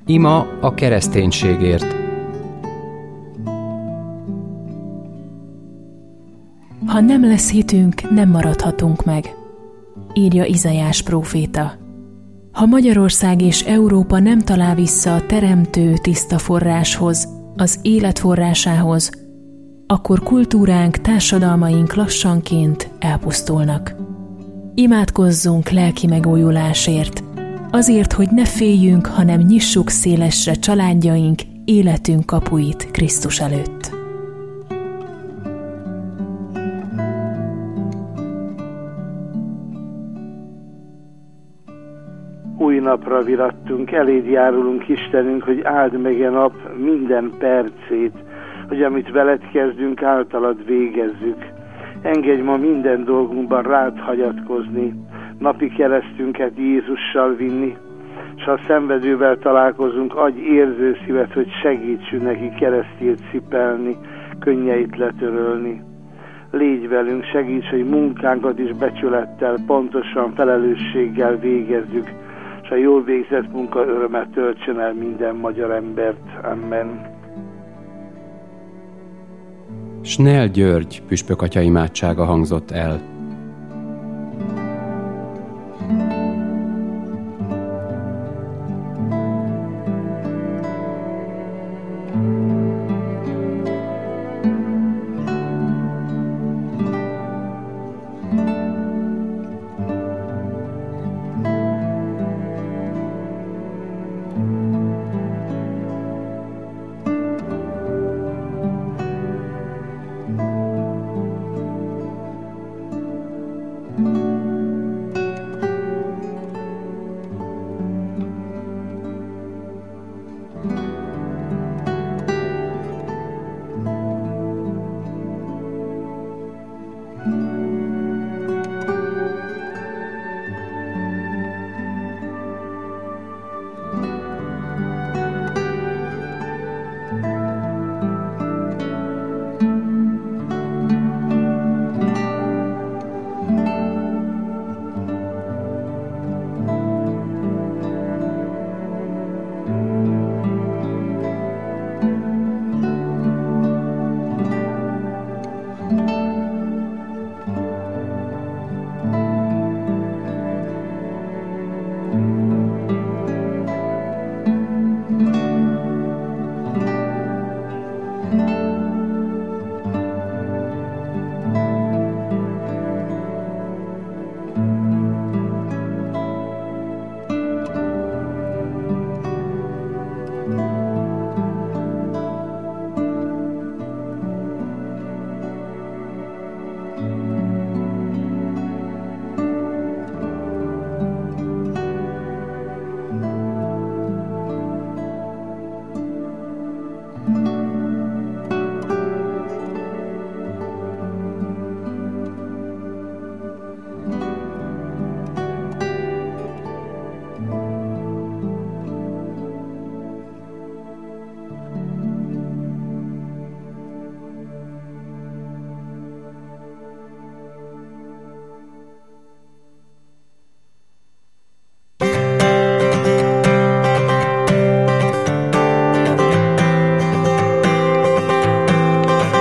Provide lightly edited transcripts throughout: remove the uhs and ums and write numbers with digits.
Ima a kereszténységért. Ha nem lesz hitünk, nem maradhatunk meg, írja Izaiás próféta. Ha Magyarország és Európa nem talál vissza a teremtő tiszta forráshoz, az élet forrásához, akkor kultúránk, társadalmaink lassanként elpusztulnak. Imádkozzunk lelki megújulásért, azért, hogy ne féljünk, hanem nyissuk szélesre családjaink, életünk kapuit Krisztus előtt. Új napra virattunk, eléd járulunk, Istenünk, hogy áld meg a nap minden percét, hogy amit veled kezdünk, általad végezzük. Engedj ma minden dolgunkban rád hagyatkozni, napi keresztünket Jézussal vinni, s ha szenvedővel találkozunk, adj érző szívet, hogy segítsünk neki keresztjét cipelni, könnyeit letörölni. Légy velünk, segíts, hogy munkánkat is becsülettel, pontosan felelősséggel végezzük, és a jól végzett munka örömet töltsön el minden magyar embert. Amen. Snell György püspökatya imádsága hangzott el.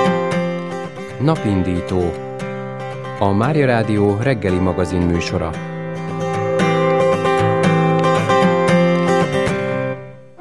Napindító. A Mária Rádió reggeli magazin műsora.